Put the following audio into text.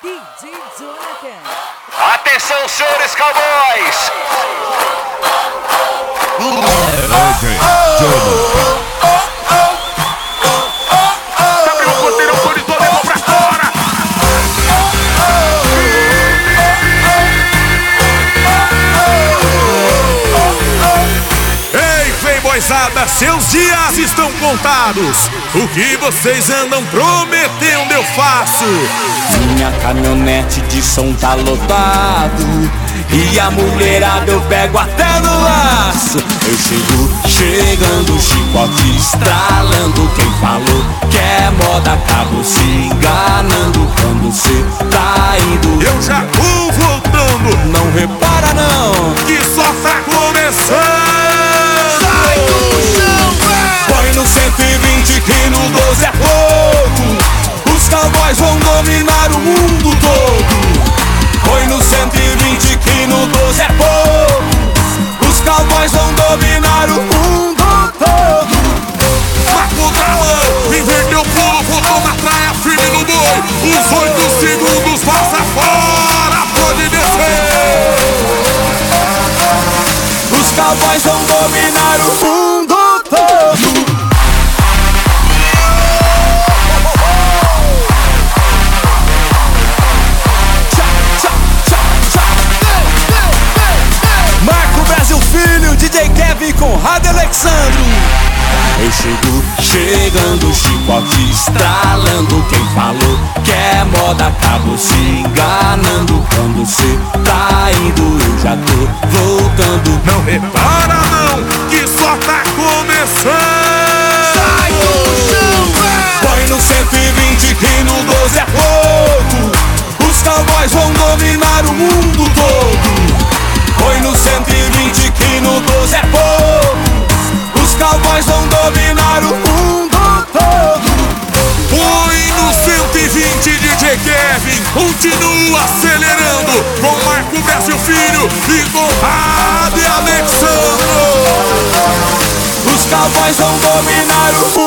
DJ Jonathan. Atenção, senhores cowboys! Abriu o porteiro, o monitor levou pra fora! Ei, playboyzada, seus dias estão contados. O que vocês andam prometendo eu faço. Minha caminhonete de som tá lotado e a mulherada eu pego até no laço. Eu chegando, chicote estralando. Quem falou que é moda acabou se enganando. Quando cê tá indo, Eu já vou voltando, não repara não, que só tá começando. sai do chão, véi! Põe no 120 que no 12 é pouco. Os cowboys vão dominar o mundo todo. Põe no 120 que no 12 é pouco. Os cowboys vão dominar o mundo todo. Marco Galão, inverteu o pulo, voltou na praia, firme no boi. Os 8 segundos passa fora, pode descer. Os cowboys vão dominar o mundo todo. Marco Brasil Filho, DJ Kevin com Rádio Alexandro. Eu chegando, chicote estralando. Quem falou que é moda acabou se enganando. Quando cê tá indo, eu já tô voltando. Não repara não, que só tá começando. Sai do chão, véi! Põe no 120 que no 12 é pouco. Os cowboys vão dominar o mundo todo. Põe no 120 que no 12 é pouco. Os cowboys vão dominar o mundo todo. Põe no 120, DJ Kevin, continua acelerando com Marco Brasil Filho e com Rádio Alexandro. Os cowboys vão dominar o mundo